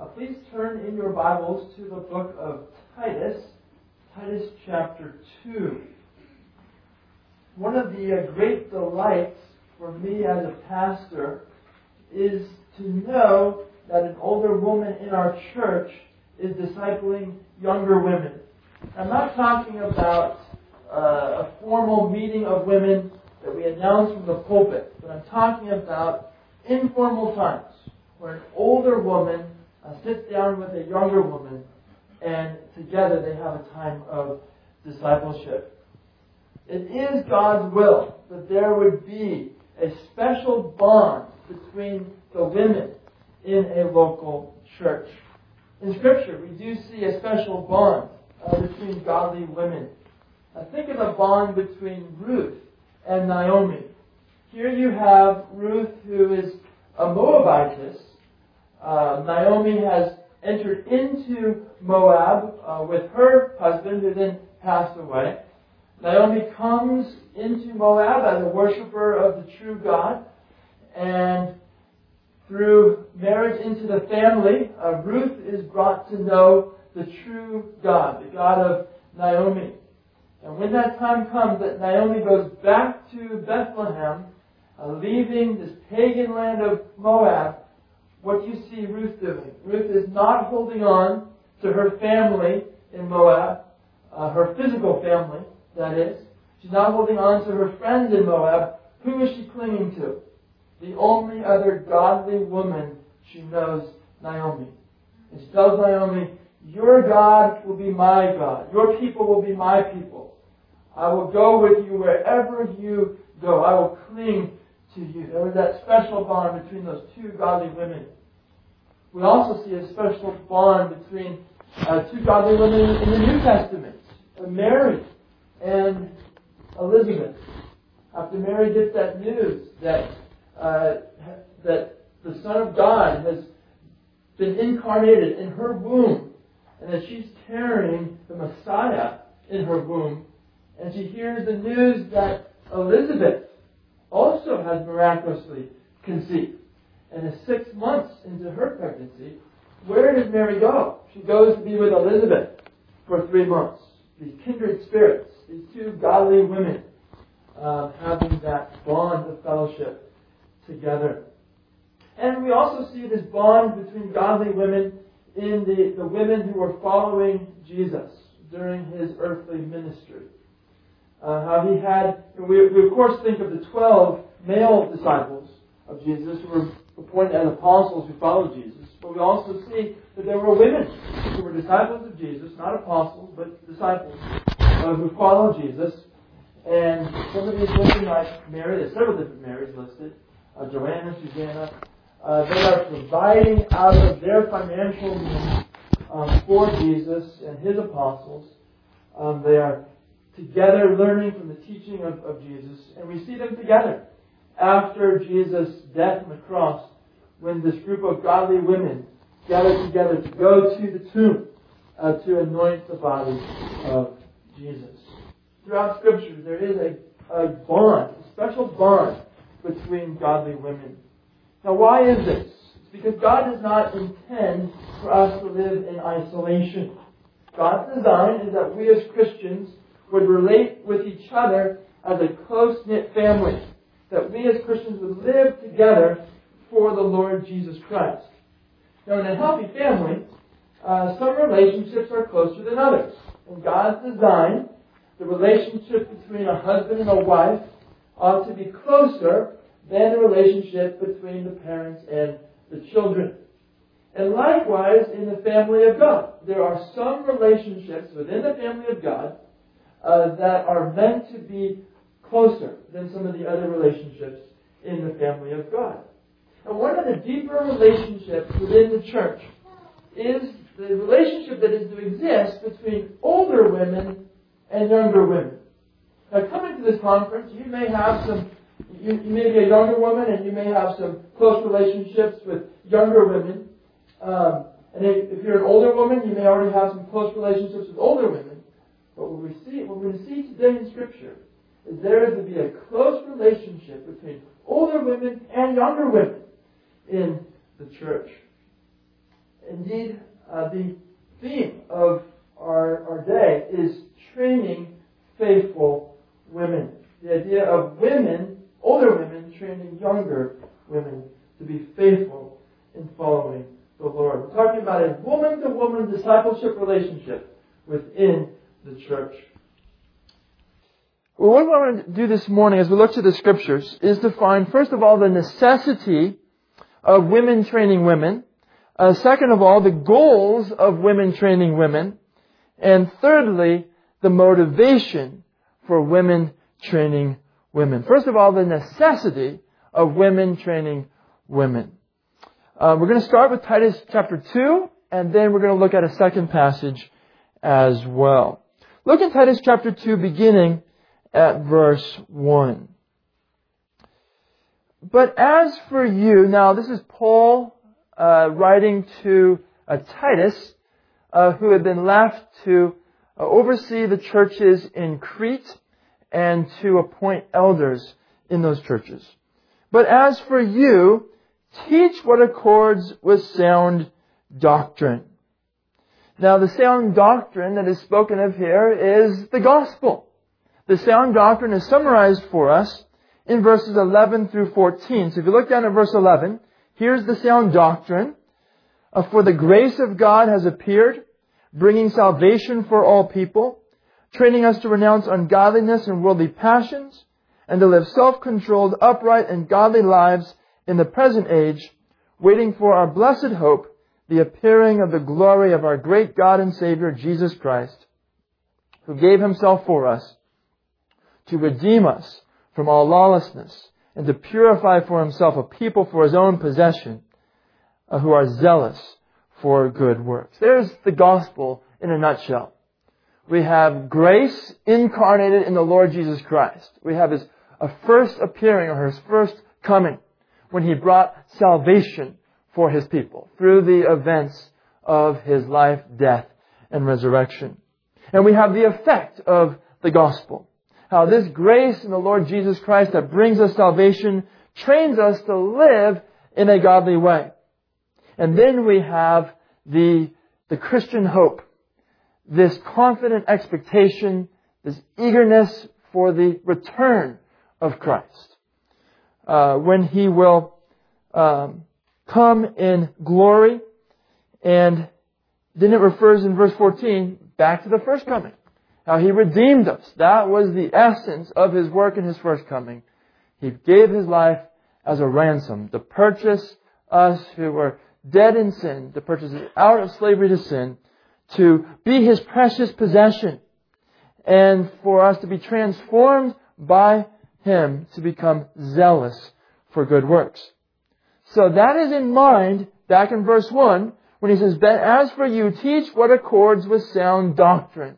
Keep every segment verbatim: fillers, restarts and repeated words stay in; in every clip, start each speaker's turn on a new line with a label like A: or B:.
A: Uh, please turn in your Bibles to the book of Titus, Titus chapter two. One of the uh, great delights for me as a pastor is to know that an older woman in our church is discipling younger women. I'm not talking about uh, a formal meeting of women that we announce from the pulpit, but I'm talking about informal times where an older woman uh, sits down with a younger woman and together they have a time of discipleship. It is God's will that there would be a special bond between the women in a local church. In Scripture, we do see a special bond uh, between godly women. Now, think of the bond between Ruth and Naomi. Here you have Ruth, who is a Moabitess. Uh, Naomi has entered into Moab uh, with her husband, who then passed away. Naomi comes into Moab as a worshiper of the true God, and through marriage into the family, uh, Ruth is brought to know the true God, the God of Naomi. And when that time comes that Naomi goes back to Bethlehem, uh, leaving this pagan land of Moab, what do you see Ruth doing? Ruth is not holding on to her family in Moab, uh, her physical family, that is. She's not holding on to her friends in Moab. Who is she clinging to? The only other godly woman she knows, Naomi. And she tells Naomi, your God will be my God. Your people will be my people. I will go with you wherever you go. I will cling to you. There was that special bond between those two godly women. We also see a special bond between uh, two godly women in the New Testament, uh, Mary and Elizabeth. After Mary gets that news that uh, that the Son of God has been incarnated in her womb, and that she's carrying the Messiah in her womb, and she hears the news that Elizabeth also has miraculously conceived and is six months into her pregnancy, where does Mary go? She goes to be with Elizabeth for three months. These kindred spirits, these two godly women, uh, having that bond of fellowship together. And we also see this bond between godly women in the, the women who were following Jesus during his earthly ministry. Uh, how he had, we, we of course think of the twelve male disciples of Jesus who were appointed as apostles who followed Jesus, but we also see that there were women who were disciples of Jesus, not apostles, but disciples uh, who followed Jesus. And some of these women, like Mary, there's several different Marys listed, uh, Joanna, Susanna, uh, they are providing out of their financial means um, for Jesus and his apostles. Um, they are together learning from the teaching of, of Jesus, and we see them together after Jesus' death on the cross, when this group of godly women gather together to go to the tomb uh, to anoint the body of Jesus. Throughout Scripture, there is a, a bond, a special bond between godly women. Now, why is this? It's because God does not intend for us to live in isolation. God's design is that we as Christians would relate with each other as a close-knit family. That we as Christians would live together for the Lord Jesus Christ. Now, in a healthy family, uh, some relationships are closer than others. In God's design, the relationship between a husband and a wife ought to be closer than the relationship between the parents and the children. And likewise, in the family of God, there are some relationships within the family of God uh, that are meant to be closer than some of the other relationships in the family of God. And one of the deeper relationships within the church is the relationship that is to exist between older women and younger women. Now, coming to this conference, you may have some, you, you may be a younger woman and you may have some close relationships with younger women. Um, and if, if you're an older woman, you may already have some close relationships with older women. But what we see, what we're going to see today in Scripture is there is to be a close relationship between older women and younger women in the church. indeed, uh, the theme of our, our day is training faithful women. The idea of women, older women, training younger women to be faithful in following the Lord. We're talking about a woman-to-woman discipleship relationship within the church. Well, what we want to do this morning as we look to the Scriptures is to find, first of all, the necessity of women training women. Uh, second of all, the goals of women training women. And thirdly, the motivation for women training women. First of all, the necessity of women training women. Uh, we're going to start with Titus chapter two, and then we're going to look at a second passage as well. Look at Titus chapter two, beginning at verse one. But as for you, now this is Paul uh, writing to uh, Titus, uh, who had been left to uh, oversee the churches in Crete and to appoint elders in those churches. But as for you, teach what accords with sound doctrine. Now, the sound doctrine that is spoken of here is the gospel. The sound doctrine is summarized for us in verses eleven through fourteen. So if you look down at verse eleven, here's the sound doctrine. Uh, for the grace of God has appeared, bringing salvation for all people, training us to renounce ungodliness and worldly passions, and to live self-controlled, upright, and godly lives in the present age, waiting for our blessed hope, the appearing of the glory of our great God and Savior, Jesus Christ, who gave Himself for us to redeem us from all lawlessness and to purify for Himself a people for His own possession, uh, who are zealous for good works. There's the gospel in a nutshell. We have grace incarnated in the Lord Jesus Christ. We have His a first appearing or His first coming when He brought salvation for His people through the events of His life, death, and resurrection. And we have the effect of the gospel. How this grace in the Lord Jesus Christ that brings us salvation trains us to live in a godly way. And then we have the, the Christian hope, this confident expectation, this eagerness for the return of Christ. Uh, when He will um, come in glory. And then it refers in verse fourteen back to the first coming. How He redeemed us. That was the essence of His work in His first coming. He gave His life as a ransom to purchase us who were dead in sin, to purchase us out of slavery to sin, to be His precious possession, and for us to be transformed by Him to become zealous for good works. So that is in mind back in verse one when He says, "But as for you, teach what accords with sound doctrine."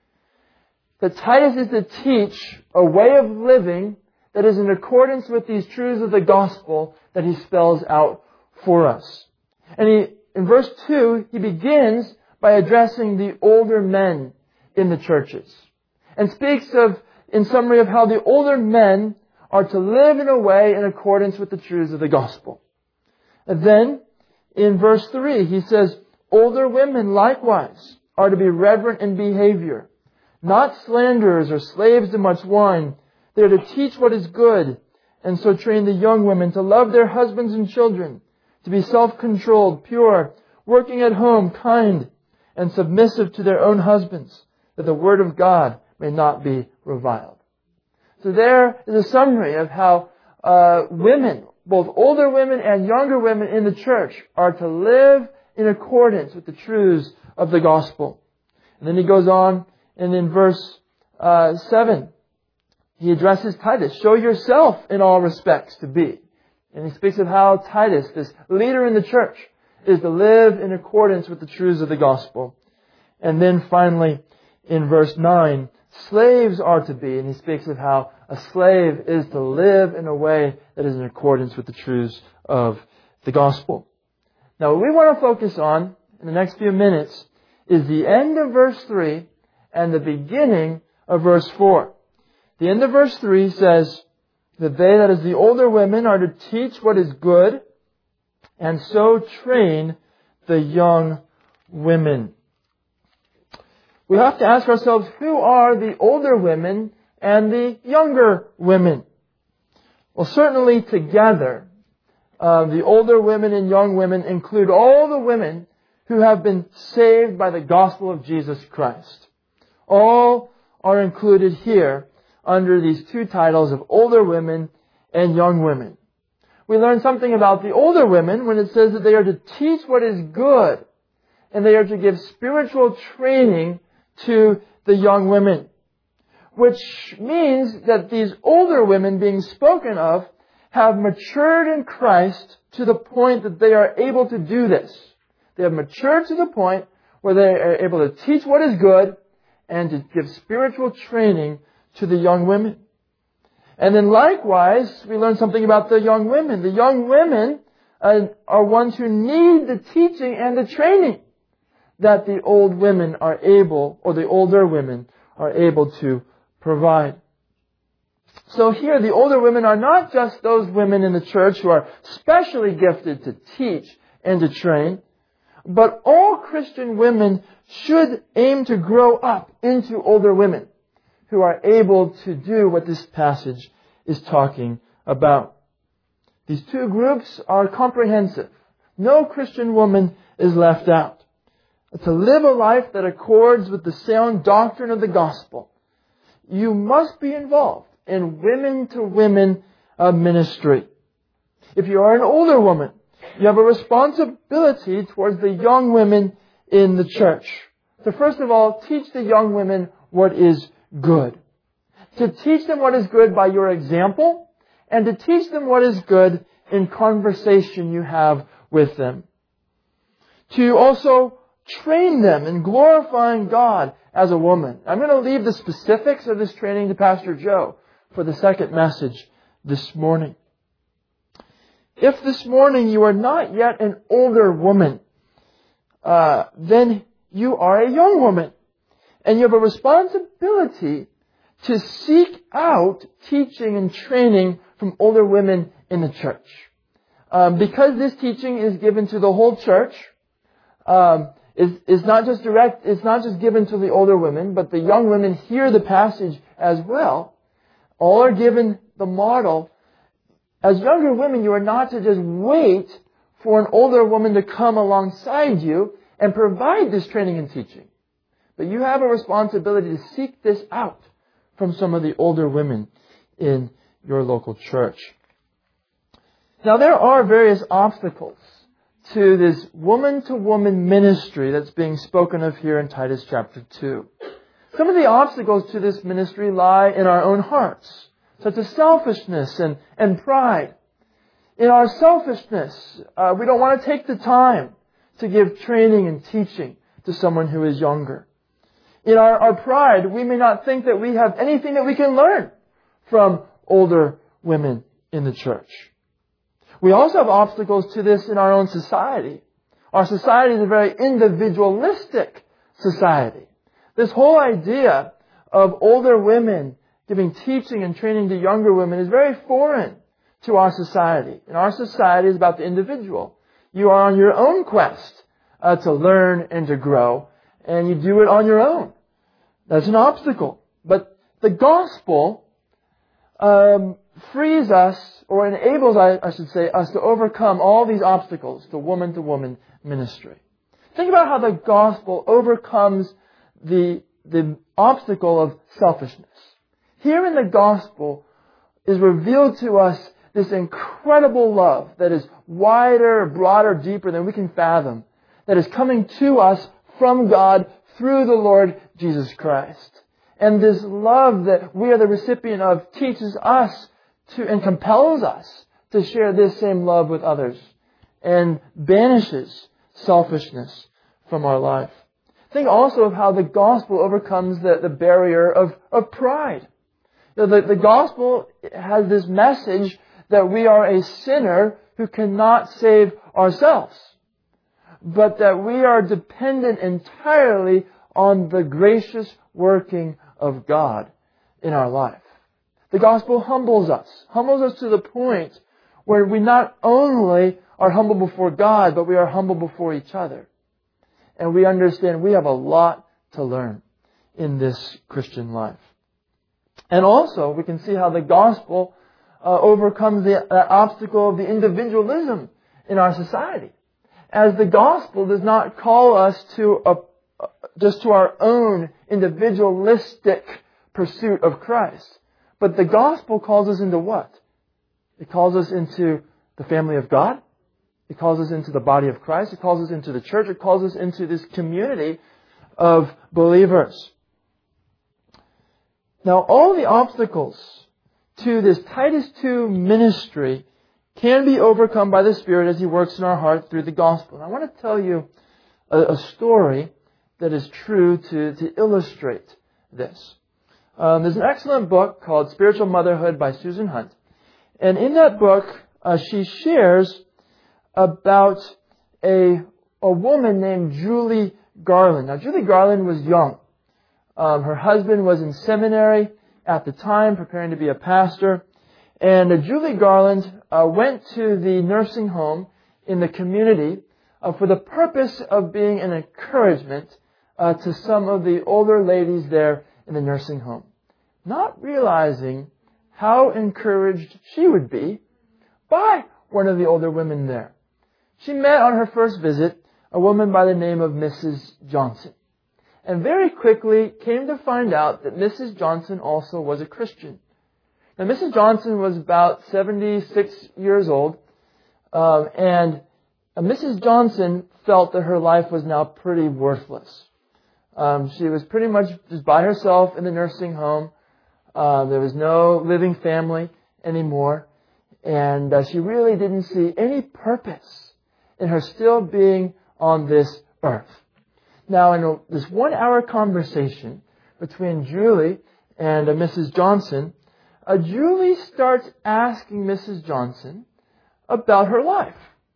A: That Titus is to teach a way of living that is in accordance with these truths of the gospel that he spells out for us. And he, in verse two, he begins by addressing the older men in the churches and speaks of, in summary, of how the older men are to live in a way in accordance with the truths of the gospel. And then, in verse three, he says, older women likewise are to be reverent in behavior, not slanderers or slaves to much wine. They are to teach what is good, and so train the young women to love their husbands and children, to be self-controlled, pure, working at home, kind, and submissive to their own husbands, that the word of God may not be reviled. So there is a summary of how uh, women, both older women and younger women in the church, are to live in accordance with the truths of the gospel. And then he goes on, and in verse uh, seven, he addresses Titus. Show yourself in all respects to be. And he speaks of how Titus, this leader in the church, is to live in accordance with the truths of the gospel. And then finally, in verse nine, slaves are to be. And he speaks of how a slave is to live in a way that is in accordance with the truths of the gospel. Now, what we want to focus on in the next few minutes is the end of verse three and the beginning of verse four. The end of verse three says that they, that is the older women, are to teach what is good and so train the young women. We have to ask ourselves, who are the older women and the younger women? Well, certainly together, uh, the older women and young women include all the women who have been saved by the gospel of Jesus Christ. All are included here under these two titles of older women and young women. We learn something about the older women when it says that they are to teach what is good and they are to give spiritual training to the young women. Which means that these older women being spoken of have matured in Christ to the point that they are able to do this. They have matured to the point where they are able to teach what is good and to give spiritual training to the young women. And then likewise, we learn something about the young women. The young women uh, are ones who need the teaching and the training that the old women are able, or the older women are able to provide. So here, the older women are not just those women in the church who are specially gifted to teach and to train, but all Christian women should aim to grow up into older women who are able to do what this passage is talking about. These two groups are comprehensive. No Christian woman is left out. To live a life that accords with the sound doctrine of the gospel, you must be involved in women-to-women uh, ministry. If you are an older woman, you have a responsibility towards the young women in the church. So first of all, teach the young women what is good. To teach them what is good by your example, and to teach them what is good in conversation you have with them. To also train them in glorifying God as a woman. I'm going to leave the specifics of this training to Pastor Joe for the second message this morning. If this morning you are not yet an older woman, uh, then you are a young woman. And you have a responsibility to seek out teaching and training from older women in the church. Um, because this teaching is given to the whole church, um, is, is not just direct, it's not just given to the older women, but the young women hear the passage as well. All are given the model. As younger women, you are not to just wait for an older woman to come alongside you and provide this training and teaching. But you have a responsibility to seek this out from some of the older women in your local church. Now, there are various obstacles to this woman-to-woman ministry that's being spoken of here in Titus chapter two. Some of the obstacles to this ministry lie in our own hearts, such as selfishness and, and pride. In our selfishness, uh, we don't want to take the time to give training and teaching to someone who is younger. In our, our pride, we may not think that we have anything that we can learn from older women in the church. We also have obstacles to this in our own society. Our society is a very individualistic society. This whole idea of older women giving teaching and training to younger women is very foreign to our society. And our society is about the individual. You are on your own quest uh, to learn and to grow, and you do it on your own. That's an obstacle. But the gospel um, frees us, or enables, I, I should say, us to overcome all these obstacles to woman-to-woman ministry. Think about how the gospel overcomes the, the obstacle of selfishness. Here in the gospel is revealed to us this incredible love that is wider, broader, deeper than we can fathom, that is coming to us from God through the Lord Jesus Christ. And this love that we are the recipient of teaches us to and compels us to share this same love with others and banishes selfishness from our life. Think also of how the gospel overcomes the, the barrier of, of pride. The, the, the gospel has this message that we are a sinner who cannot save ourselves, but that we are dependent entirely on the gracious working of God in our life. The gospel humbles us, humbles us to the point where we not only are humble before God, but we are humble before each other. And we understand we have a lot to learn in this Christian life. And also, we can see how the gospel uh, overcomes the uh, obstacle of the individualism in our society. As the gospel does not call us to a, just to our own individualistic pursuit of Christ, but the gospel calls us into what? It calls us into the family of God. It calls us into the body of Christ. It calls us into the church. It calls us into this community of believers. Now, all the obstacles to this Titus two ministry can be overcome by the Spirit as He works in our heart through the gospel. And I want to tell you a, a story that is true to, to illustrate this. Um, there's an excellent book called Spiritual Motherhood by Susan Hunt. And in that book, uh, she shares about a, a woman named Julie Garland. Now, Julie Garland was young. Um, her husband was in seminary at the time, preparing to be a pastor. And uh, Julie Garland uh, went to the nursing home in the community uh, for the purpose of being an encouragement uh, to some of the older ladies there in the nursing home. Not realizing how encouraged she would be by one of the older women there. She met on her first visit a woman by the name of Missus Johnson. And very quickly came to find out that Missus Johnson also was a Christian. Now, Missus Johnson was about seventy-six years old, um, and Missus Johnson felt that her life was now pretty worthless. Um, she was pretty much just by herself in the nursing home. Uh, there was no living family anymore, and uh, she really didn't see any purpose in her still being on this earth. Now, in a, this one-hour conversation between Julie and uh, Missus Johnson, uh, Julie starts asking Missus Johnson about her life.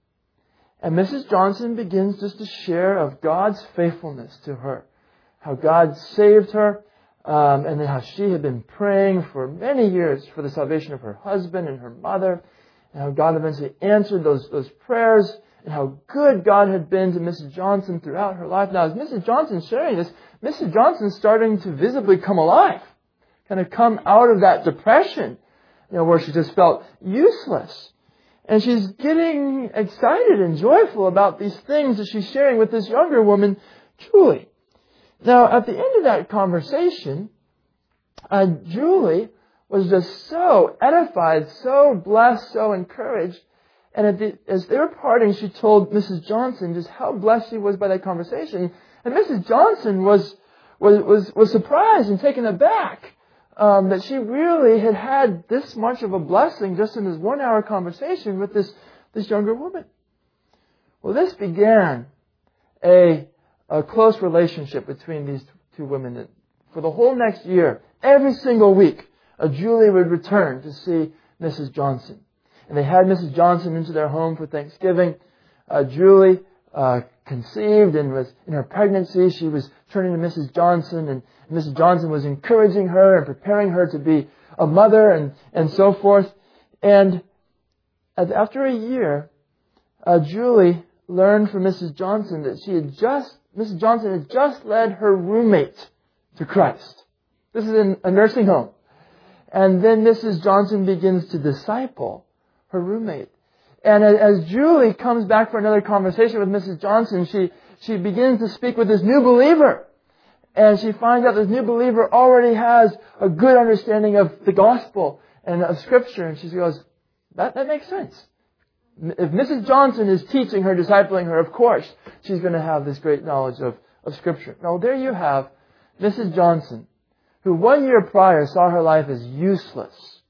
A: And Missus Johnson begins just to share of God's faithfulness to her, how God saved her, um, and then how she had been praying for many years for the salvation of her husband and her mother, and how God eventually answered those, those prayers, and how good God had been to Missus Johnson throughout her life. Now, as Missus Johnson sharing this, Missus Johnson's starting to visibly come alive, kind of come out of that depression, you know, where she just felt useless. And she's getting excited and joyful about these things that she's sharing with this younger woman, Julie. Now, at the end of that conversation, uh, Julie was just so edified, so blessed, so encouraged. And at the, as they were parting, she told Missus Johnson just how blessed she was by that conversation. And Missus Johnson was was was, was surprised and taken aback um, that she really had had this much of a blessing just in this one-hour conversation with this this younger woman. Well, this began a a close relationship between these two women. For the whole next year, every single week, uh, Julie would return to see Missus Johnson. And they had Missus Johnson into their home for Thanksgiving. Uh, Julie uh, conceived and was in her pregnancy. She was turning to Missus Johnson, and Missus Johnson was encouraging her and preparing her to be a mother and, and so forth. And after a year, uh, Julie learned from Missus Johnson that she had just, Missus Johnson had just led her roommate to Christ. This is in a nursing home. And then Missus Johnson begins to disciple her roommate. And as Julie comes back for another conversation with Missus Johnson, she, she begins to speak with this new believer. And she finds out this new believer already has a good understanding of the gospel and of Scripture. And she goes, that, that makes sense. If Missus Johnson is teaching her, discipling her, of course, she's going to have this great knowledge of, of Scripture. Now, there you have Missus Johnson, who one year prior saw her life as useless.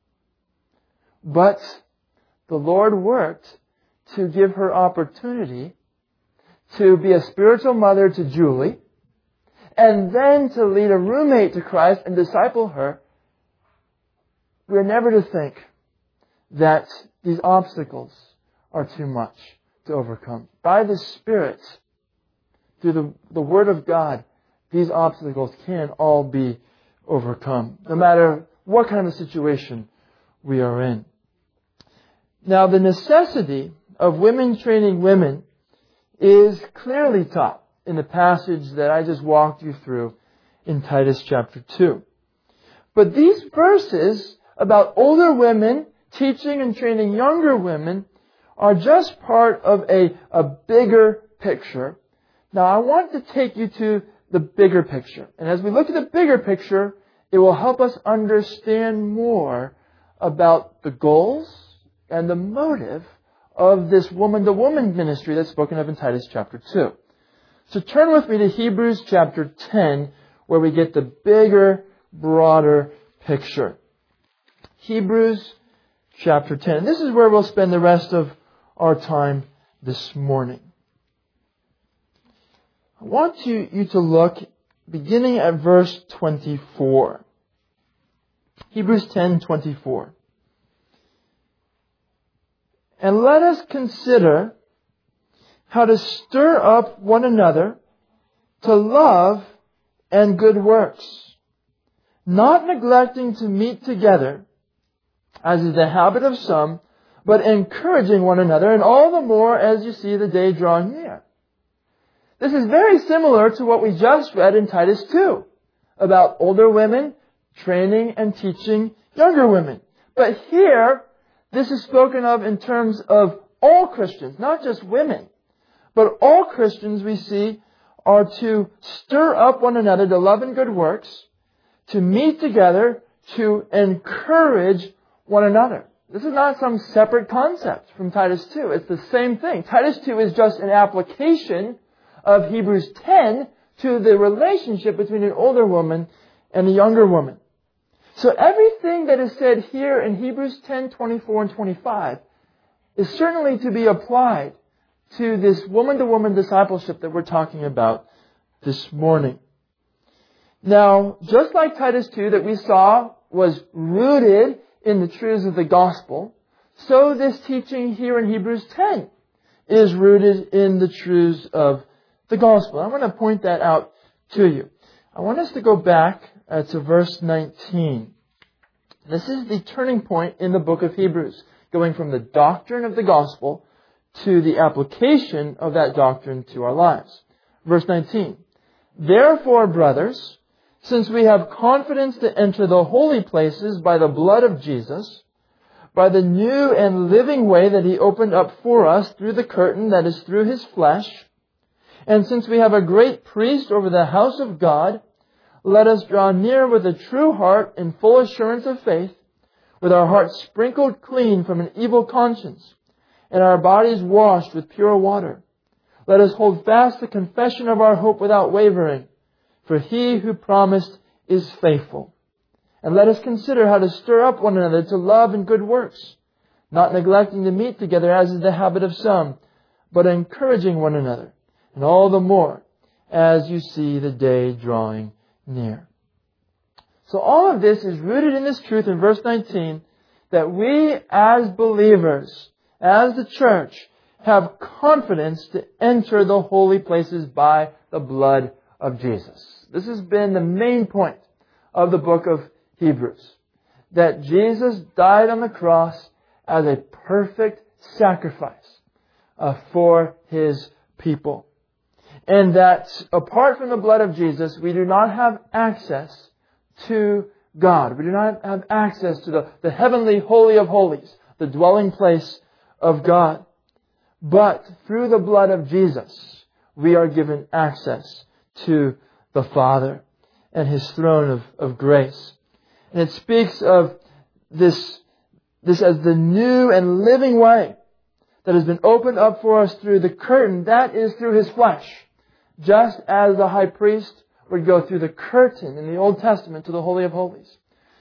A: But the Lord worked to give her opportunity to be a spiritual mother to Julie, and then to lead a roommate to Christ and disciple her. We're never to think that these obstacles are too much to overcome. By the Spirit, through the, the Word of God, these obstacles can all be overcome, no matter what kind of situation we are in. Now, the necessity of women training women is clearly taught in the passage that I just walked you through in Titus chapter two. But these verses about older women teaching and training younger women are just part of a, a bigger picture. Now I want to take you to the bigger picture. And as we look at the bigger picture, it will help us understand more about the goals and the motive of this woman-to-woman ministry that's spoken of in Titus chapter two. So turn with me to Hebrews chapter ten, where we get the bigger, broader picture. Hebrews chapter ten. This is where we'll spend the rest of our time this morning. I want you, you to look beginning at verse twenty-four. Hebrews ten twenty-four. And let us consider how to stir up one another to love and good works, not neglecting to meet together, as is the habit of some, but encouraging one another, and all the more as you see the day drawing near. This is very similar to what we just read in Titus two, about older women training and teaching younger women. But here, this is spoken of in terms of all Christians, not just women. But all Christians, we see, are to stir up one another to love and good works, to meet together, to encourage one another. This is not some separate concept from Titus two. It's the same thing. Titus two is just an application of Hebrews ten to the relationship between an older woman and a younger woman. So everything that is said here in Hebrews ten, twenty-four, and twenty-five is certainly to be applied to this woman-to-woman discipleship that we're talking about this morning. Now, just like Titus two that we saw was rooted in the truths of the gospel, so this teaching here in Hebrews ten is rooted in the truths of the gospel. I want to point that out to you. I want us to go back uh, to verse nineteen. This is the turning point in the book of Hebrews, going from the doctrine of the gospel to the application of that doctrine to our lives. Verse nineteen. Therefore, brothers, since we have confidence to enter the holy places by the blood of Jesus, by the new and living way that He opened up for us through the curtain that is through His flesh, and since we have a great priest over the house of God, let us draw near with a true heart in full assurance of faith, with our hearts sprinkled clean from an evil conscience, and our bodies washed with pure water. Let us hold fast the confession of our hope without wavering, for He who promised is faithful. And let us consider how to stir up one another to love and good works, not neglecting to meet together as is the habit of some, but encouraging one another, and all the more as you see the day drawing near. So all of this is rooted in this truth in verse nineteen, that we as believers, as the church, have confidence to enter the holy places by the blood of Jesus. This has been the main point of the book of Hebrews, that Jesus died on the cross as a perfect sacrifice uh, for His people. And that apart from the blood of Jesus, we do not have access to God. We do not have access to the, the heavenly holy of holies, the dwelling place of God. But through the blood of Jesus, we are given access to the Father and His throne of, of grace. And it speaks of this, this as the new and living way that has been opened up for us through the curtain, that is through His flesh. Just as the high priest would go through the curtain in the Old Testament to the Holy of Holies,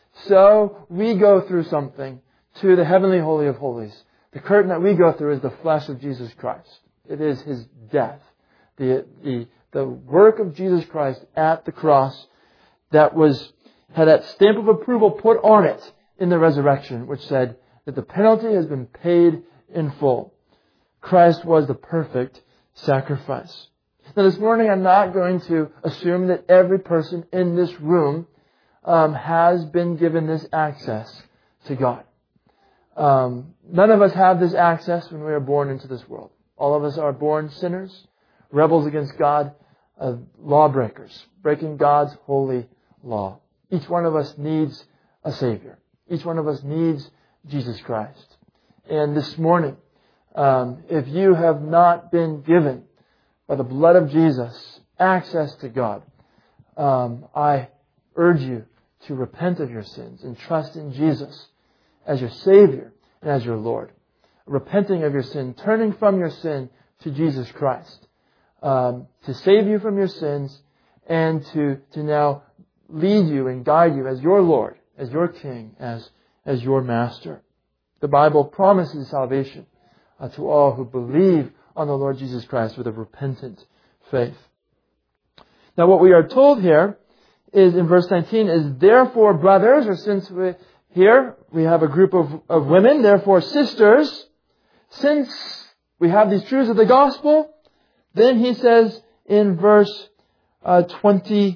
A: so we go through something to the heavenly Holy of Holies. The curtain that we go through is the flesh of Jesus Christ. It is His death. The, the, the work of Jesus Christ at the cross that was, had that stamp of approval put on it in the resurrection, which said that the penalty has been paid in full. Christ was the perfect sacrifice. Now this morning I'm not going to assume that every person in this room um, has been given this access to God. Um, none of us have this access when we are born into this world. All of us are born sinners, rebels against God, uh, lawbreakers, breaking God's holy law. Each one of us needs a Savior. Each one of us needs Jesus Christ. And this morning, um, if you have not been given by the blood of Jesus access to God, um, I urge you to repent of your sins and trust in Jesus as your Savior and as your Lord. Repenting of your sin, turning from your sin to Jesus Christ, um, to save you from your sins and to, to now lead you and guide you as your Lord, as your King, as, as your Master. The Bible promises salvation uh, to all who believe on the Lord Jesus Christ with a repentant faith. Now what we are told here is in verse nineteen is, therefore brothers, or since we, here we have a group of, of women, therefore sisters, since we have these truths of the gospel, then he says in verse uh, twenty-two,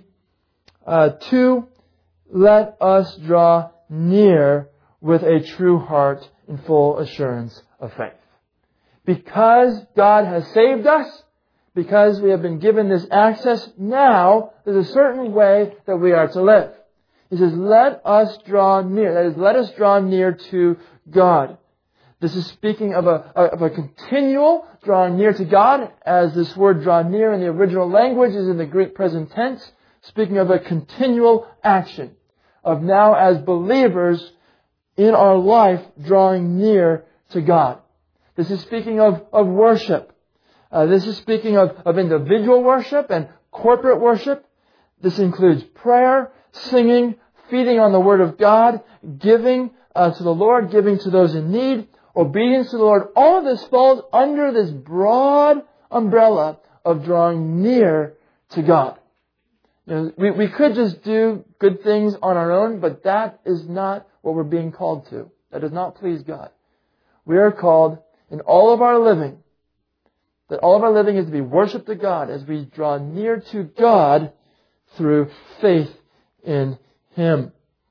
A: let us draw near with a true heart in full assurance of faith. Because God has saved us, because we have been given this access, now there's a certain way that we are to live. He says, let us draw near. That is, let us draw near to God. This is speaking of a, of a continual drawing near to God, as this word draw near in the original language is in the Greek present tense, speaking of a continual action of now as believers in our life drawing near to God. This is speaking of, of worship. Uh, this is speaking of, of individual worship and corporate worship. This includes prayer, singing, feeding on the Word of God, giving uh, to the Lord, giving to those in need, obedience to the Lord. All of this falls under this broad umbrella of drawing near to God. You know, we, we could just do good things on our own, but that is not what we're being called to. That does not please God. We are called in all of our living, that all of our living is to be worship to God as we draw near to God through faith in Him.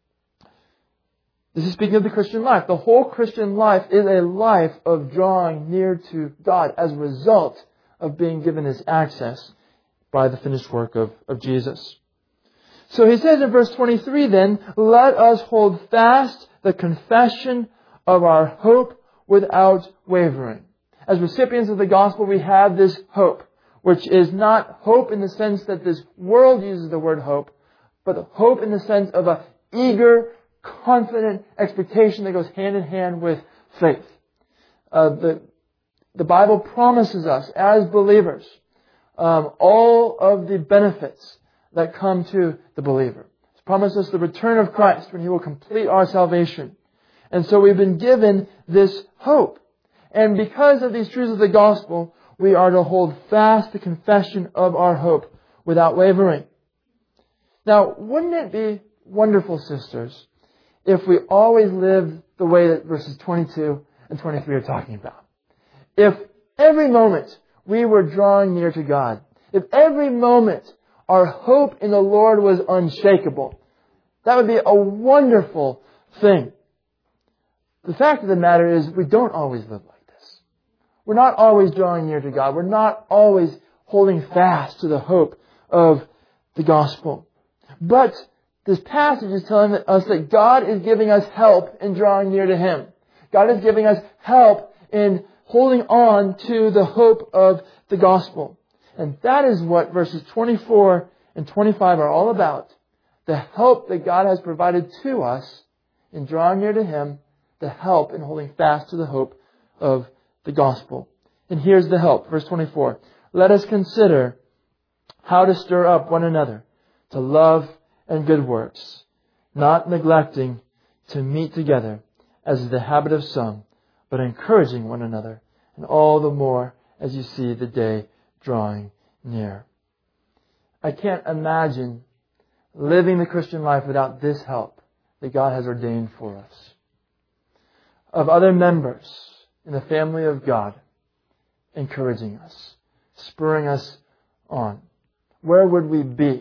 A: This is speaking of the Christian life. The whole Christian life is a life of drawing near to God as a result of being given His access by the finished work of, of Jesus. So he says in verse twenty-three then, let us hold fast the confession of our hope without wavering. As recipients of the gospel, we have this hope, which is not hope in the sense that this world uses the word hope, but hope in the sense of an eager, confident expectation that goes hand in hand with faith. Uh, the, the Bible promises us as believers um, all of the benefits that come to the believer. It promises us the return of Christ when He will complete our salvation. And so we've been given this hope. And because of these truths of the gospel, we are to hold fast the confession of our hope without wavering. Now, wouldn't it be wonderful, sisters, if we always lived the way that verses twenty-two and twenty-three are talking about? If every moment we were drawing near to God, if every moment our hope in the Lord was unshakable, that would be a wonderful thing. The fact of the matter is we don't always live like this. We're not always drawing near to God. We're not always holding fast to the hope of the gospel. But this passage is telling us that God is giving us help in drawing near to Him. God is giving us help in holding on to the hope of the gospel. And that is what verses twenty-four and twenty-five are all about. The help that God has provided to us in drawing near to Him, the help in holding fast to the hope of the gospel. And here's the help. Verse twenty-four. Let us consider how to stir up one another to love and good works, not neglecting to meet together as is the habit of some, but encouraging one another, and all the more as you see the day drawing near. I can't imagine living the Christian life without this help that God has ordained for us. Of other members in the family of God encouraging us, spurring us on. Where would we be?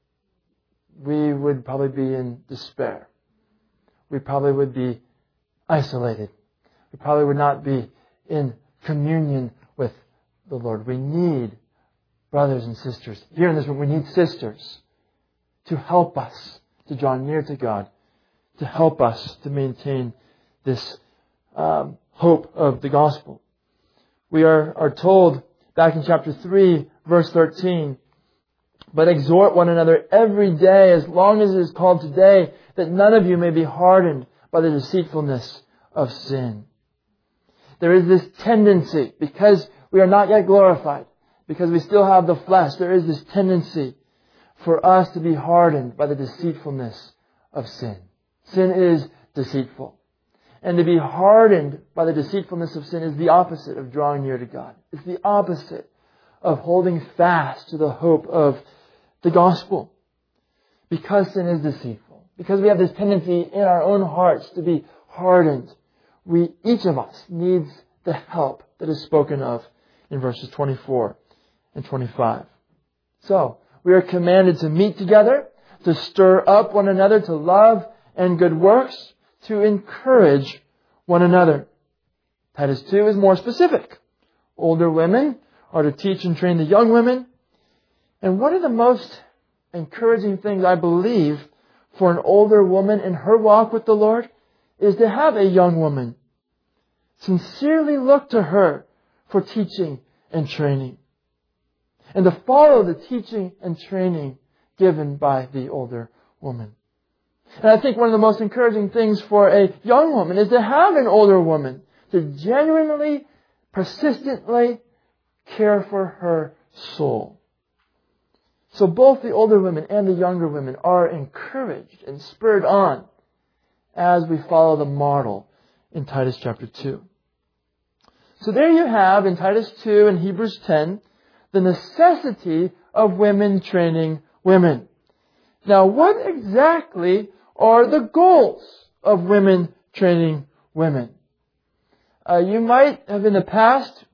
A: We would probably be in despair. We probably would be isolated. We probably would not be in communion with the Lord. We need brothers and sisters. Here in this room, we need sisters to help us to draw near to God, to help us to maintain this um, hope of the gospel. We are, are told back in chapter three, verse thirteen, but exhort one another every day, as long as it is called today, that none of you may be hardened by the deceitfulness of sin. There is this tendency, because we are not yet glorified, because we still have the flesh, there is this tendency for us to be hardened by the deceitfulness of sin. Sin is deceitful. And to be hardened by the deceitfulness of sin is the opposite of drawing near to God. It's the opposite of holding fast to the hope of the gospel. Because sin is deceitful, because we have this tendency in our own hearts to be hardened, we, each of us, needs the help that is spoken of in verses twenty-four and twenty-five. So, we are commanded to meet together, to stir up one another to love and good works, to encourage one another. Titus two is more specific. Older women are to teach and train the young women. And one of the most encouraging things, I believe, for an older woman in her walk with the Lord is to have a young woman sincerely look to her for teaching and training, and to follow the teaching and training given by the older woman. And I think one of the most encouraging things for a young woman is to have an older woman to genuinely, persistently care for her soul. So both the older women and the younger women are encouraged and spurred on as we follow the model in Titus chapter two. So there you have in Titus two and Hebrews ten the necessity of women training women. Now, what exactly are the goals of women training women? Uh, you might have in the past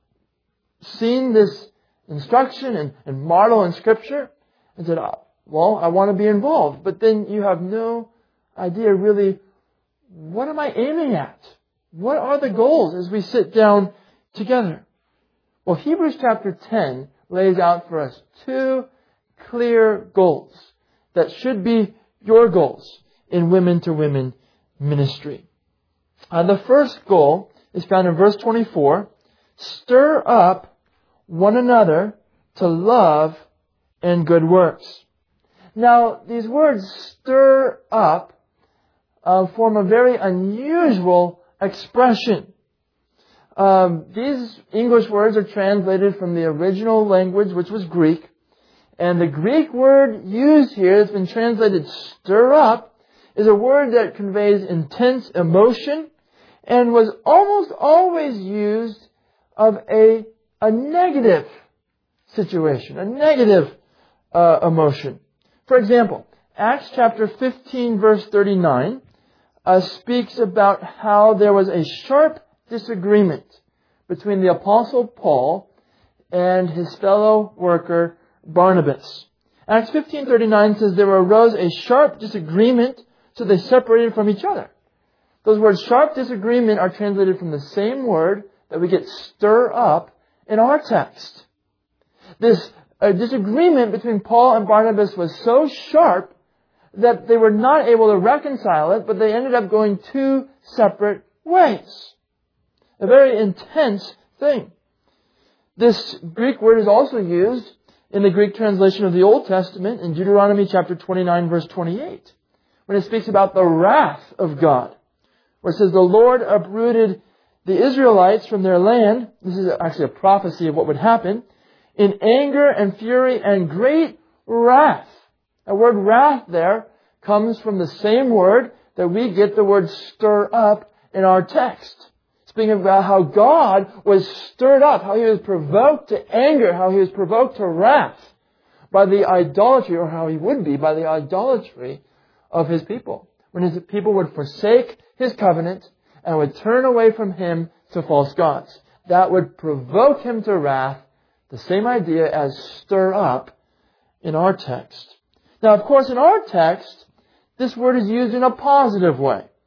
A: seen this instruction and, and model in Scripture and said, oh, well, I want to be involved. But then you have no idea really, what am I aiming at? What are the goals as we sit down together? Well, Hebrews chapter ten lays out for us two clear goals that should be your goals in women-to-women ministry. Uh, the first goal is found in verse twenty-four. Stir up one another to love and good works. Now, these words, stir up, uh, form a very unusual expression. Um, these English words are translated from the original language, which was Greek. And the Greek word used here that's been translated stir up is a word that conveys intense emotion and was almost always used of a, a negative situation, a negative uh, emotion. For example, Acts chapter fifteen verse thirty-nine uh, speaks about how there was a sharp disagreement between the Apostle Paul and his fellow worker Barnabas. Acts fifteen thirty-nine says there arose a sharp disagreement, so they separated from each other. Those words sharp disagreement are translated from the same word that we get stir up in our text. This uh, disagreement between Paul and Barnabas was so sharp that they were not able to reconcile it, but they ended up going two separate ways. A very intense thing. This Greek word is also used in the Greek translation of the Old Testament in Deuteronomy chapter twenty-nine verse twenty-eight, when it speaks about the wrath of God, where it says, the Lord uprooted the Israelites from their land. This is actually a prophecy of what would happen. In anger and fury and great wrath. The word wrath there comes from the same word that we get the word stir up in our text. Speaking about how God was stirred up, how He was provoked to anger, how He was provoked to wrath by the idolatry, or how He would be by the idolatry of His people. When His people would forsake His covenant and would turn away from Him to false gods. That would provoke Him to wrath, the same idea as stir up in our text. Now, of course, in our text, this word is used in a positive way.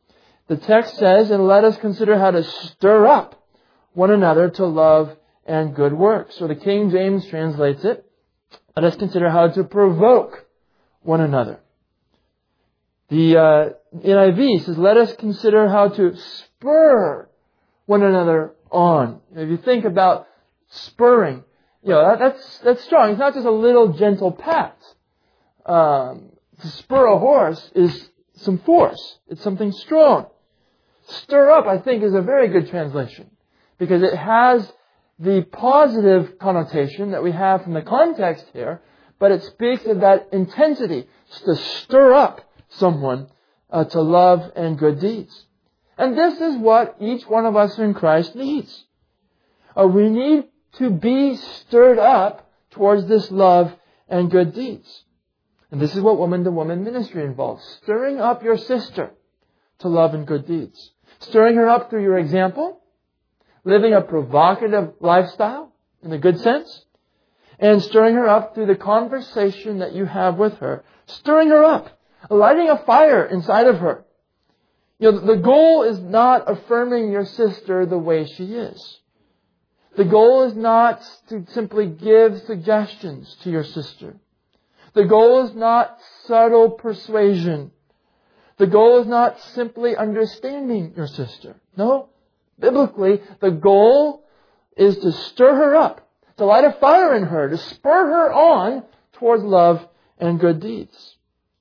A: The text says, and let us consider how to stir up one another to love and good works. So the King James translates it, let us consider how to provoke one another. The uh, N I V says, let us consider how to spur one another on. If you think about spurring, you know, that, that's that's strong. It's not just a little gentle pat. Um, to spur a horse is some force. It's something strong. Stir up, I think, is a very good translation because it has the positive connotation that we have from the context here, but it speaks of that intensity to stir up someone uh, to love and good deeds. And this is what each one of us in Christ needs. Uh, we need to be stirred up towards this love and good deeds. And this is what woman-to-woman ministry involves. Stirring up your sister to love and good deeds. Stirring her up through your example. Living a provocative lifestyle in the good sense. And stirring her up through the conversation that you have with her. Stirring her up. Lighting a fire inside of her. You know, the goal is not affirming your sister the way she is. The goal is not to simply give suggestions to your sister. The goal is not subtle persuasion. The goal is not simply understanding your sister. No. Biblically, the goal is to stir her up, to light a fire in her, to spur her on towards love and good deeds.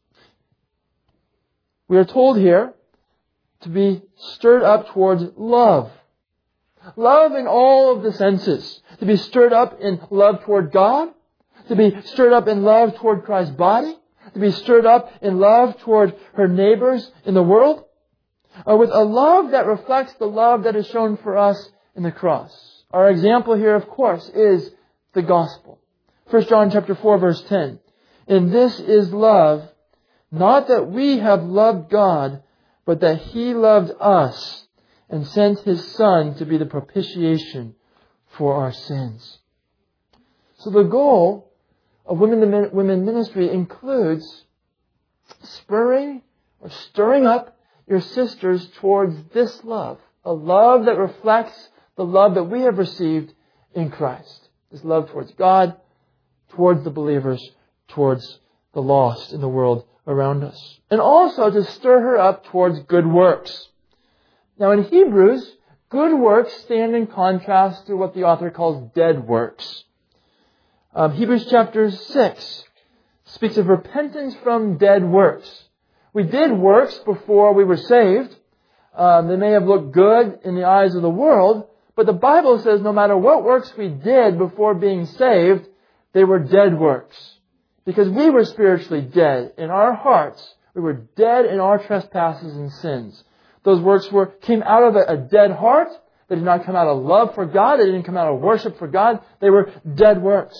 A: We are told here to be stirred up towards love. Love in all of the senses. To be stirred up in love toward God. To be stirred up in love toward Christ's body. To be stirred up in love toward her neighbors in the world. Uh, with a love that reflects the love that is shown for us in the cross. Our example here, of course, is the gospel. First John chapter four, verse ten. And this is love, not that we have loved God, but that He loved us and sent His Son to be the propitiation for our sins. So the goal of women-to-women ministry includes spurring or stirring up your sisters towards this love. A love that reflects the love that we have received in Christ. This love towards God, towards the believers, towards the lost in the world around us. And also to stir her up towards good works. Now in Hebrews, good works stand in contrast to what the author calls dead works. Um, Hebrews chapter six speaks of repentance from dead works. We did works before we were saved. Um, they may have looked good in the eyes of the world, but the Bible says no matter what works we did before being saved, they were dead works. Because we were spiritually dead in our hearts. We were dead in our trespasses and sins. Those works were came out of a, a dead heart. They did not come out of love for God. They didn't come out of worship for God. They were dead works.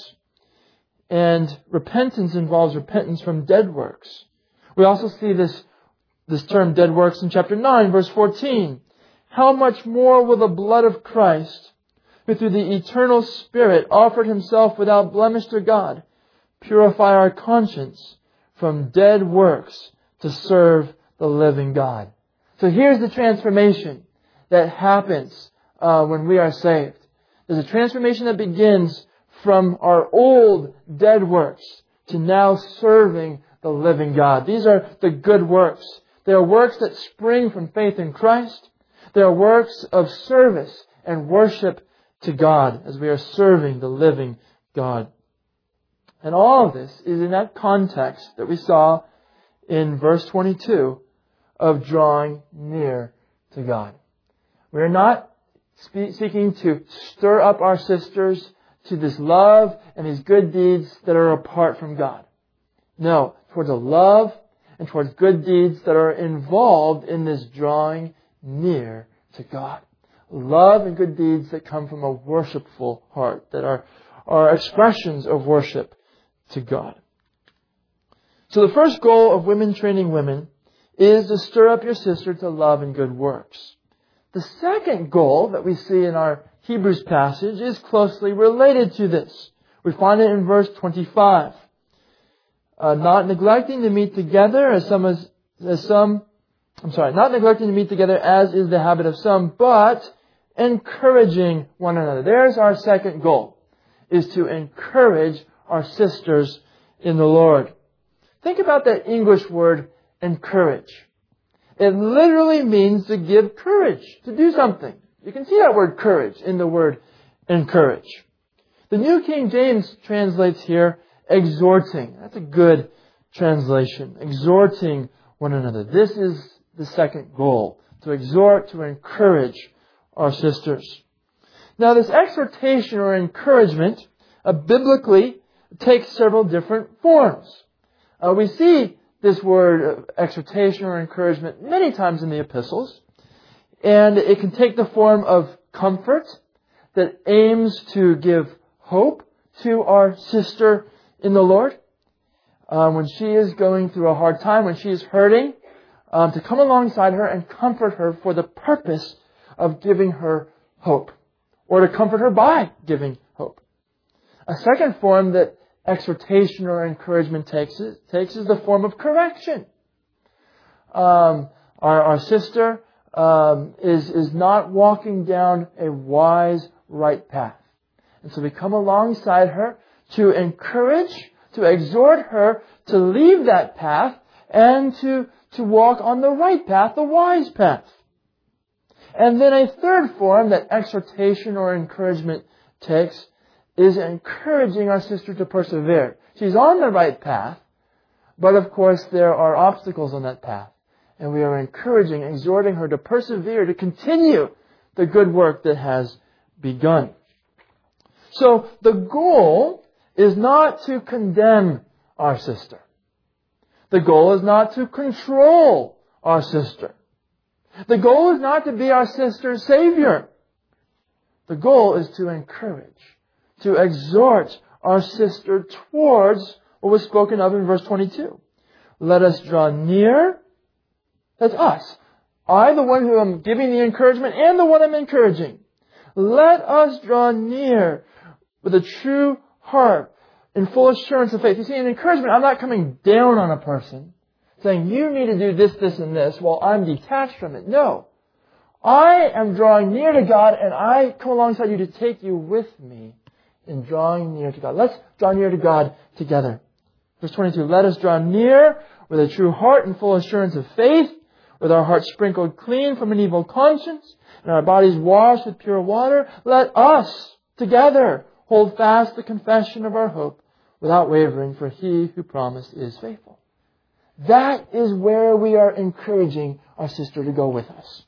A: And repentance involves repentance from dead works. We also see this, this term dead works in chapter nine, verse fourteen. How much more will the blood of Christ, who through the eternal Spirit offered Himself without blemish to God, purify our conscience from dead works to serve the living God. So here's the transformation that happens uh, when we are saved. There's a transformation that begins from our old dead works to now serving the living God. These are the good works. They are works that spring from faith in Christ. They are works of service and worship to God as we are serving the living God. And all of this is in that context that we saw in verse twenty-two of drawing near to God. We are not spe- seeking to stir up our sisters to this love and these good deeds that are apart from God. No, towards a love and towards good deeds that are involved in this drawing near to God. Love and good deeds that come from a worshipful heart, that are, are expressions of worship to God. So the first goal of women training women is to stir up your sister to love and good works. The second goal that we see in our Hebrews passage is closely related to this. We find it in verse twenty-five. Uh, not neglecting to meet together as some as, as some
B: I'm sorry, not neglecting to meet together as is the habit of some, but encouraging one another. There's our second goal, is to encourage our sisters in the Lord. Think about that English word, encourage. It literally means to give courage, to do something. You can see that word courage in the word encourage. The New King James translates here exhorting. That's a good translation. Exhorting one another. This is the second goal. To exhort, to encourage our sisters. Now this exhortation or encouragement uh, biblically takes several different forms. Uh, we see this word of exhortation or encouragement many times in the epistles. And it can take the form of comfort that aims to give hope to our sister in the Lord. Um, when she is going through a hard time, when she is hurting, um, to come alongside her and comfort her for the purpose of giving her hope. Or to comfort her by giving hope. A second form that exhortation or encouragement takes is, takes is the form of correction. Um, our, our sister um, is, is not walking down a wise, right path. And so we come alongside her to encourage, to exhort her to leave that path and to, to walk on the right path, the wise path. And then a third form that exhortation or encouragement takes is encouraging our sister to persevere. She's on the right path, but of course there are obstacles on that path. And we are encouraging, exhorting her to persevere, to continue the good work that has begun. So the goal is not to condemn our sister. The goal is not to control our sister. The goal is not to be our sister's savior. The goal is to encourage, to exhort our sister towards what was spoken of in verse twenty-two. Let us draw near. That's us. I, the one who am giving the encouragement, and the one I'm encouraging. Let us draw near with a true heart in full assurance of faith. You see, in encouragement, I'm not coming down on a person, saying, you need to do this, this, and this, while I'm detached from it. No. I am drawing near to God, and I come alongside you to take you with me in drawing near to God. Let's draw near to God together. Verse twenty-two, let us draw near with a true heart and full assurance of faith, with our hearts sprinkled clean from an evil conscience, and our bodies washed with pure water. Let us together hold fast the confession of our hope without wavering, for He who promised is faithful. That is where we are encouraging our sister to go with us.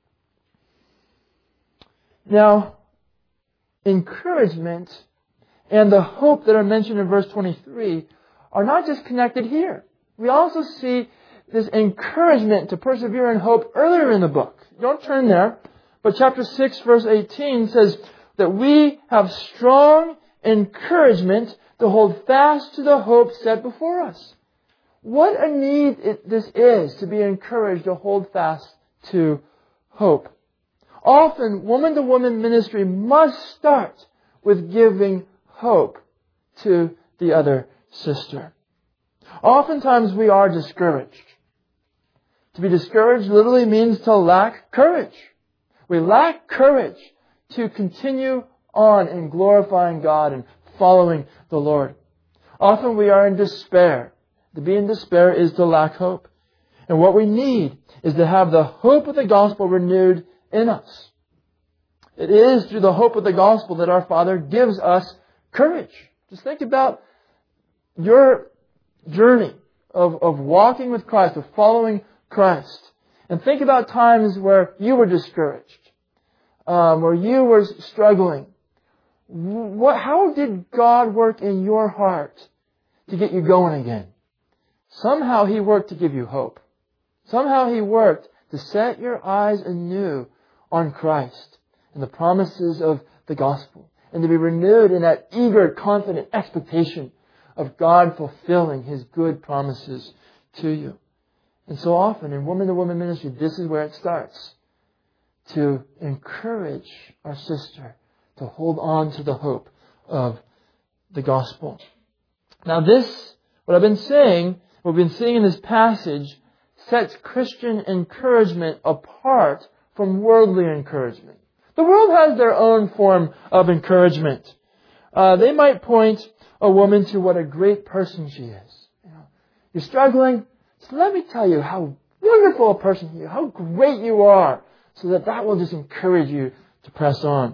B: Now, encouragement and the hope that are mentioned in verse twenty-three are not just connected here. We also see this encouragement to persevere in hope earlier in the book. Don't turn there, but chapter six, verse eighteen says that we have strong encouragement to hold fast to the hope set before us. What a need it, this is to be encouraged to hold fast to hope. Often, woman-to-woman ministry must start with giving hope to the other sister. Oftentimes, we are discouraged. To be discouraged literally means to lack courage. We lack courage to continue on in glorifying God and following the Lord. Often we are in despair. To be in despair is to lack hope. And what we need is to have the hope of the gospel renewed in us. It is through the hope of the gospel that our Father gives us courage. Just think about your journey of, of walking with Christ, of following Christ. And think about times where you were discouraged, um, where you were struggling. What, how did God work in your heart to get you going again? Somehow He worked to give you hope. Somehow He worked to set your eyes anew on Christ and the promises of the gospel, and to be renewed in that eager, confident expectation of God fulfilling His good promises to you. And so often in woman-to-woman ministry, this is where it starts. To encourage our sister to hold on to the hope of the gospel. Now this, what I've been saying, what we've been seeing in this passage, sets Christian encouragement apart from worldly encouragement. The world has their own form of encouragement. Uh, they might point a woman to what a great person she is. You know, you're struggling, so let me tell you how wonderful a person you are, how great you are, so that that will just encourage you to press on.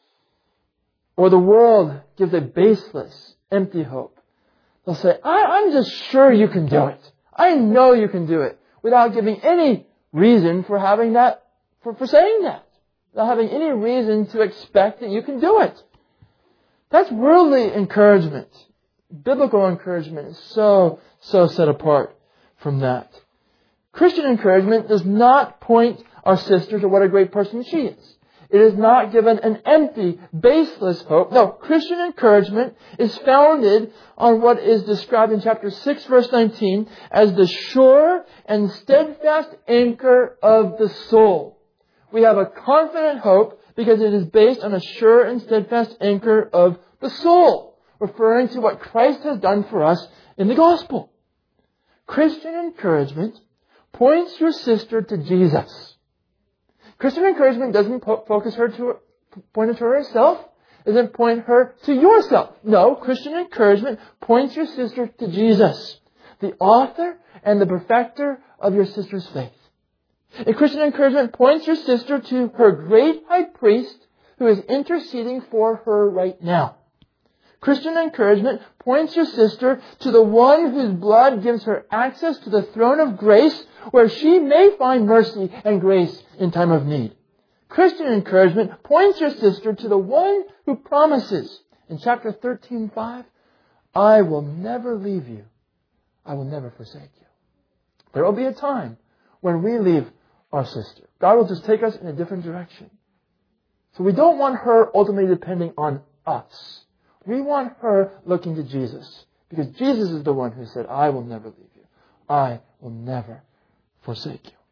B: Or the world gives a baseless, empty hope. They'll say, I, I'm just sure you can do it. I know you can do it, without giving any reason for having that, for, for saying that. Without having any reason to expect that you can do it. That's worldly encouragement. Biblical encouragement is so, so set apart from that. Christian encouragement does not point our sister to what a great person she is. It is not given an empty, baseless hope. No, Christian encouragement is founded on what is described in chapter six, verse nineteen, as the sure and steadfast anchor of the soul. We have a confident hope because it is based on a sure and steadfast anchor of the soul, referring to what Christ has done for us in the gospel. Christian encouragement points your sister to Jesus. Christian encouragement doesn't po- focus her to point her to herself. It doesn't point her to yourself. No, Christian encouragement points your sister to Jesus, the author and the perfecter of your sister's faith. A Christian encouragement points your sister to her great high priest who is interceding for her right now. Christian encouragement points your sister to the one whose blood gives her access to the throne of grace where she may find mercy and grace in time of need. Christian encouragement points your sister to the one who promises in chapter thirteen five, I will never leave you. I will never forsake you. There will be a time when we leave our sister. God will just take us in a different direction. So we don't want her ultimately depending on us. We want her looking to Jesus. Because Jesus is the one who said, I will never leave you. I will never forsake you.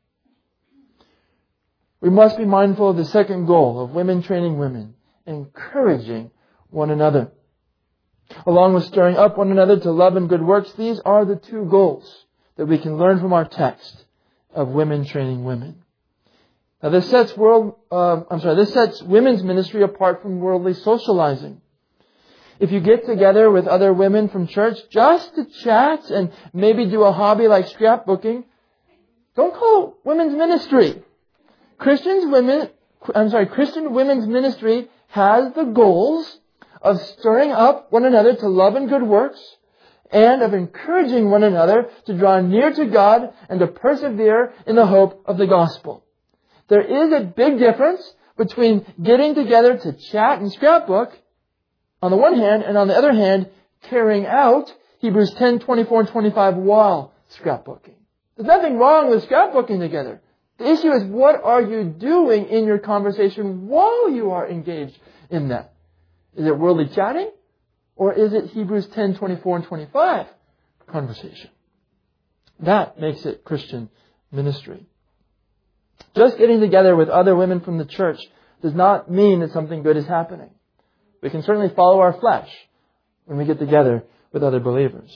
B: We must be mindful of the second goal of women training women, encouraging one another. Along with stirring up one another to love and good works, these are the two goals that we can learn from our text of women training women. Now this sets world, uh, I'm sorry, this sets women's ministry apart from worldly socializing. If you get together with other women from church just to chat and maybe do a hobby like scrapbooking, don't call it women's ministry. Christians women, I'm sorry, Christian women's ministry has the goals of stirring up one another to love and good works, and of encouraging one another to draw near to God and to persevere in the hope of the gospel. There is a big difference between getting together to chat and scrapbook on the one hand, and on the other hand, carrying out Hebrews ten, twenty-four and twenty-five while scrapbooking. There's nothing wrong with scrapbooking together. The issue is, what are you doing in your conversation while you are engaged in that? Is it worldly chatting? Or is it Hebrews ten, twenty-four and twenty-five conversation? That makes it Christian ministry. Just getting together with other women from the church does not mean that something good is happening. We can certainly follow our flesh when we get together with other believers.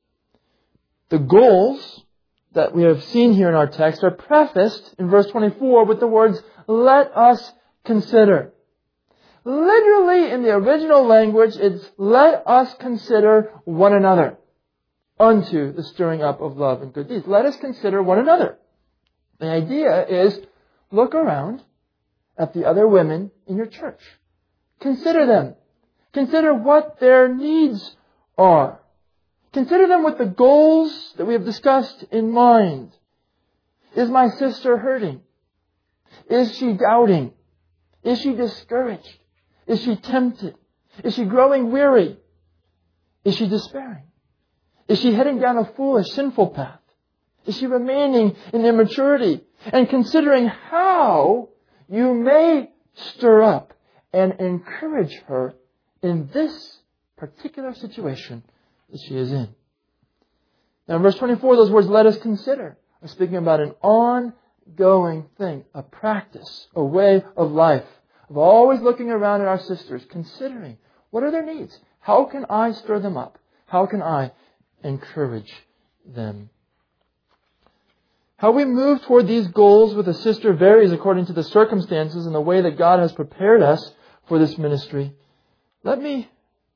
B: The goals that we have seen here in our text are prefaced in verse twenty-four with the words, let us consider. Literally, in the original language, it's let us consider one another unto the stirring up of love and good deeds. Let us consider one another. The idea is, look around at the other women in your church. Consider them. Consider what their needs are. Consider them with the goals that we have discussed in mind. Is my sister hurting? Is she doubting? Is she discouraged? Is she tempted? Is she growing weary? Is she despairing? Is she heading down a foolish, sinful path? Is she remaining in immaturity? And considering how you may stir up and encourage her in this particular situation that she is in. Now in verse twenty-four, those words, let us consider, are speaking about an ongoing thing, a practice, a way of life, of always looking around at our sisters, considering what are their needs? How can I stir them up? How can I encourage them? How we move toward these goals with a sister varies according to the circumstances and the way that God has prepared us for this ministry. Let me,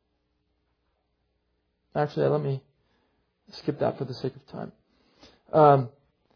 B: actually, let me skip that for the sake of time. Um,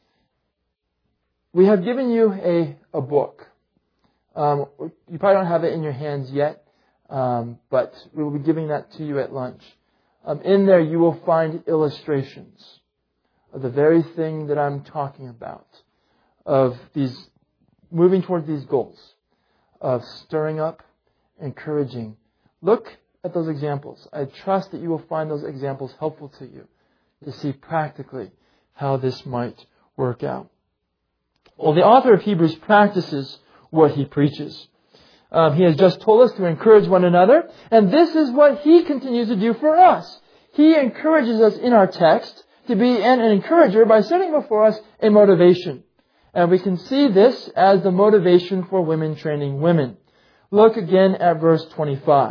B: we have given you a, a book. Um, you probably don't have it in your hands yet, um, but we will be giving that to you at lunch. Um, in there you will find illustrations of the very thing that I'm talking about, of these moving toward these goals, of stirring up, encouraging. Look at those examples. I trust that you will find those examples helpful to you to see practically how this might work out. Well, the author of Hebrews practices what he preaches. Um, he has just told us to encourage one another, and this is what he continues to do for us. He encourages us in our text to be an encourager by setting before us a motivation. And we can see this as the motivation for women training women. Look again at verse twenty-five.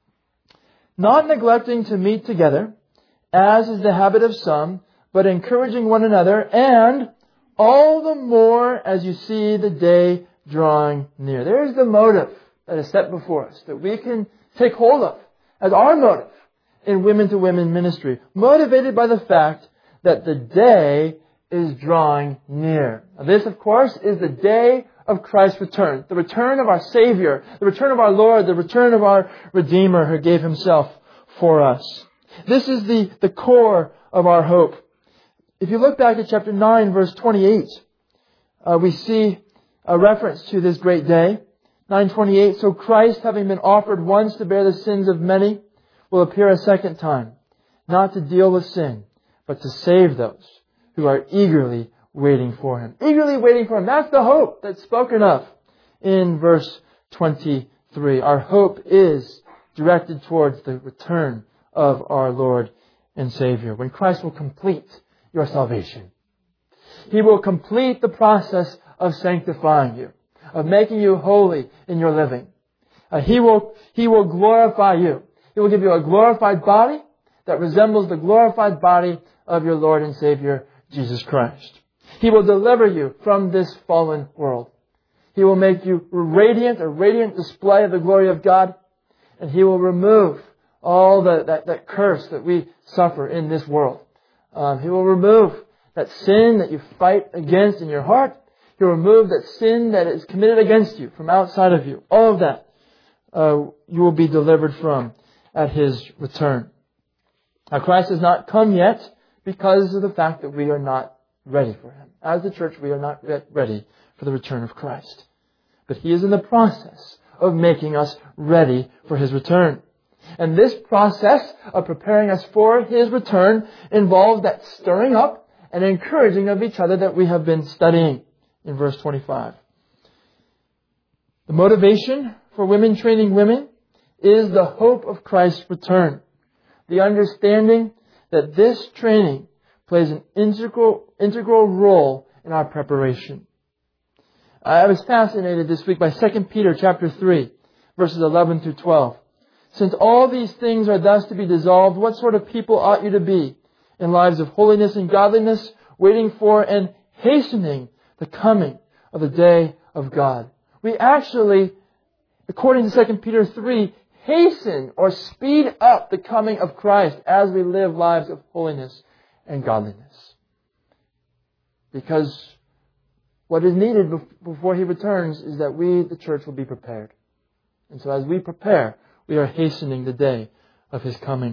B: Not neglecting to meet together, as is the habit of some, but encouraging one another, and all the more as you see the day drawing near. There's the motive that is set before us, that we can take hold of as our motive in women-to-women ministry, motivated by the fact that the day is drawing near. Now this, of course, is the day of Christ's return, the return of our Savior, the return of our Lord, the return of our Redeemer who gave Himself for us. This is the, the core of our hope. If you look back at chapter nine, verse twenty-eight, uh, we see a reference to this great day. nine twenty-eight, so Christ, having been offered once to bear the sins of many, will appear a second time, not to deal with sin, but to save those who are eagerly waiting for Him. Eagerly waiting for Him. That's the hope that's spoken of in verse twenty-three. Our hope is directed towards the return of our Lord and Savior, when Christ will complete your salvation. He will complete the process of sanctifying you, of making you holy in your living. Uh, he will, He will glorify you. He will give you a glorified body that resembles the glorified body of your Lord and Savior, Jesus Christ. He will deliver you from this fallen world. He will make you radiant, a radiant display of the glory of God. And He will remove all the, that, that curse that we suffer in this world. Um, he will remove that sin that you fight against in your heart. He'll remove that sin that is committed against you from outside of you. All of that uh, you will be delivered from at His return. Now, Christ has not come yet because of the fact that we are not ready for Him. As the church, we are not yet ready for the return of Christ. But He is in the process of making us ready for His return. And this process of preparing us for His return involves that stirring up and encouraging of each other that we have been studying in verse twenty-five. The motivation for women training women is the hope of Christ's return. The understanding that this training plays an integral, integral role in our preparation. I was fascinated this week by Second Peter chapter three, verses eleven through twelve. Since all these things are thus to be dissolved, what sort of people ought you to be in lives of holiness and godliness, waiting for and hastening the coming of the day of God? We actually, according to Second Peter three, hasten or speed up the coming of Christ as we live lives of holiness and godliness. Because what is needed before He returns is that we, the church, will be prepared. And so as we prepare, we are hastening the day of His coming.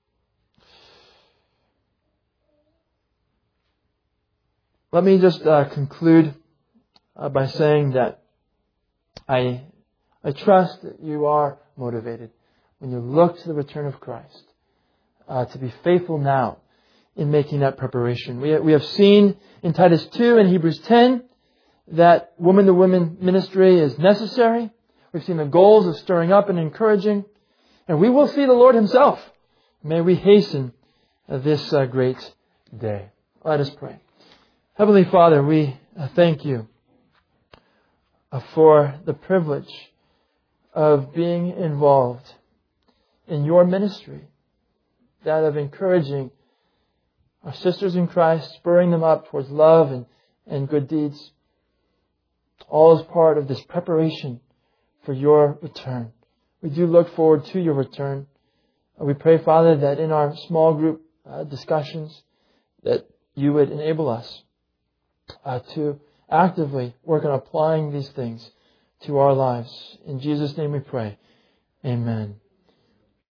B: Let me just uh, conclude uh, by saying that I, I trust that you are motivated when you look to the return of Christ uh, to be faithful now in making that preparation. We, we have seen in Titus two and Hebrews ten that woman-to-woman ministry is necessary. We've seen the goals of stirring up and encouraging. And we will see the Lord Himself. May we hasten uh, this uh, great day. Let us pray. Heavenly Father, we uh, thank You uh, for the privilege of being involved in Your ministry, that of encouraging our sisters in Christ, spurring them up towards love and and good deeds. All is part of this preparation for your return. We do look forward to your return. We pray, Father, that in our small group uh, discussions, that you would enable us uh, to actively work on applying these things to our lives. In Jesus' name we pray. Amen.